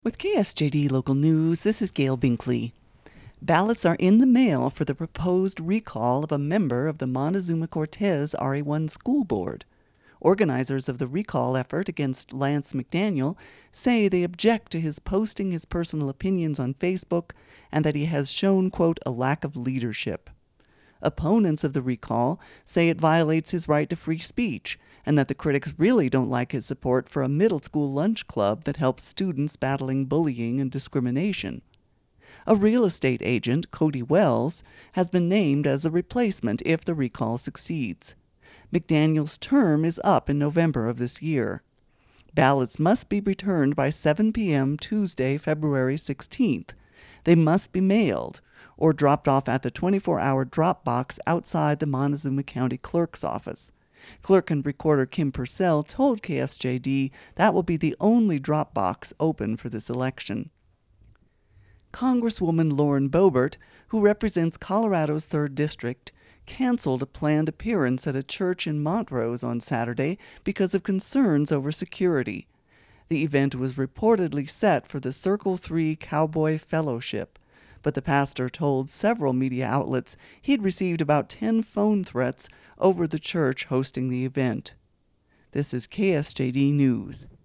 With KSJD Local News, this is Gail Binkley. Ballots are in the mail for the proposed recall of a member of the Montezuma-Cortez RA1 School Board. Organizers of the recall effort against Lance McDaniel say they object to his posting his personal opinions on Facebook and that he has shown, quote, a lack of leadership. Opponents of the recall say it violates his right to free speech and that the critics really don't like his support for a middle school lunch club that helps students battling bullying and discrimination. A real estate agent, Cody Wells, has been named as a replacement if the recall succeeds. McDaniel's term is up in November of this year. Ballots must be returned by 7 p.m. Tuesday, February 16th. They must be mailed or dropped off at the 24-hour drop box outside the Montezuma County Clerk's office. Clerk and recorder Kim Purcell told KSJD that will be the only drop box open for this election. Congresswoman Lauren Boebert, who represents Colorado's 3rd District, canceled a planned appearance at a church in Montrose on Saturday because of concerns over security. The event was reportedly set for the Circle 3 Cowboy Fellowship, but the pastor told several media outlets he'd received about 10 phone threats over the church hosting the event. This is KSJD News.